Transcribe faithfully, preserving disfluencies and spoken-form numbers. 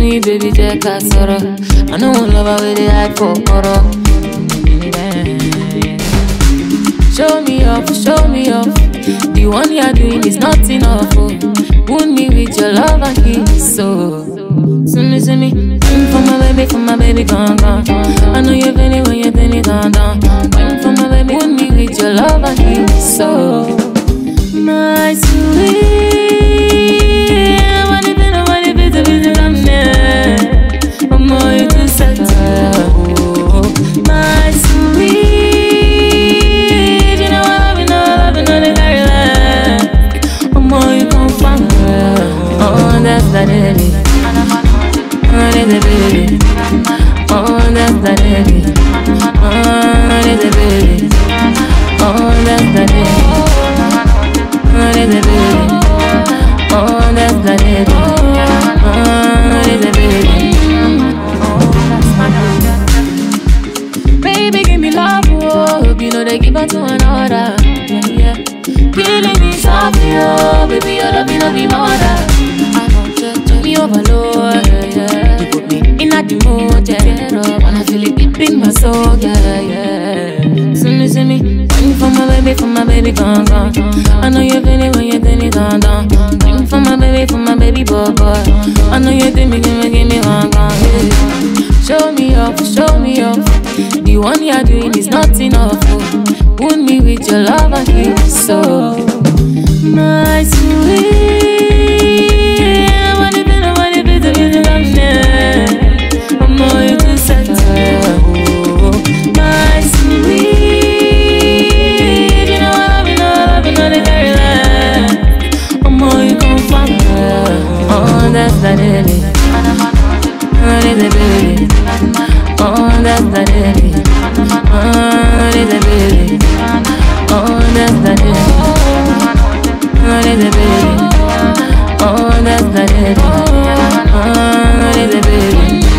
me, baby, check a sorrow. I know one lover with the hype for horror. Show me off, show me off. The one you're doing is not enough. Oh. Wound me with your love and kiss. So, see me, see me. Waiting for my baby, for my baby, gone, gone. I know you're feeling when you're feeling gone, down. Waiting for my baby, wound me with your love and kiss. So, my sweet. My sweet, you know I love you, know I love you, know the very last. Oh, more you come from her. Oh, that's the baby. Oh, that's the baby. Oh, that's the baby. Oh, that's the baby. Oh, that's the baby. Oh, that's the baby. Oh, that's the baby. Oh, that's the baby. Baby, give me love, oh. Hope you know they give her to another. Yeah, yeah. Killing me softly, oh. Baby, your love, you know be mother. I know, just me overload, yeah, yeah. You put me in a the mood, yeah. Wanna feel it deep in my soul, yeah, yeah. See me, see me. Waiting for my baby, for my baby, gone, gone. I know you're feeling when you're feeling gone, down. Waiting for my baby, for my baby, boy, boy. I know you're feeling, give me, give me, gone, gone, yeah. Show me off, show me off. The one you're doing is not enough. Oh. Wound me with your love and kiss. So, my sweet, I want to be the one to be the reason I'm there. I'm more you to settle. Oh, my sweet, you know I love you, know I love you, know the very last. I'm more you come from her. Oh, that's the baby. Oh, that's the baby. Oh, that's the baby. Oh, that's the baby. Oh, that's the baby. Oh, that's the baby. Oh, that's the baby. Oh, that's the baby.